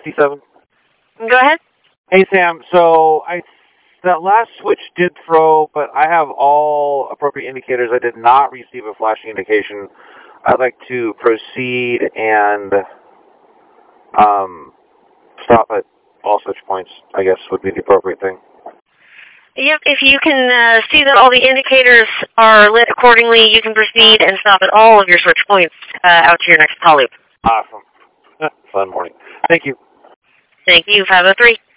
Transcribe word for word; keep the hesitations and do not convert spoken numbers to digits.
fifty-seven. Go ahead. Hey, Sam. So I that last switch did throw, but I have all appropriate indicators. I did not receive a flashing indication. I'd like to proceed and um, stop at all switch points, I guess, would be the appropriate thing. Yep, if you can uh, see that all the indicators are lit accordingly, you can proceed and stop at all of your switch points uh, out to your next call loop. Awesome. Fun morning. Thank you. Thank you, five oh three.